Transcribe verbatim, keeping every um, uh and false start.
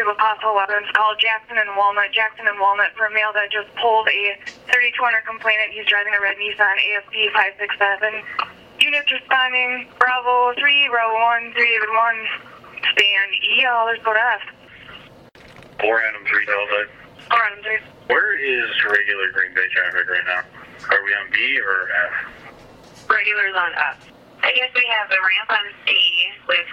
pursuit of possible weapons. Call Jackson and Walnut. Jackson and Walnut for a male that just pulled a thirty-two hundred complainant. He's driving a red Nissan A S P five six seven. Units responding. Bravo three, Bravo one, three David one. Stand E. Let's go to F. four Adam three Delta. four Adam three. Where is regular Green Bay traffic right now? Are we on B or F? Regulars on F. I guess we have a ramp on C with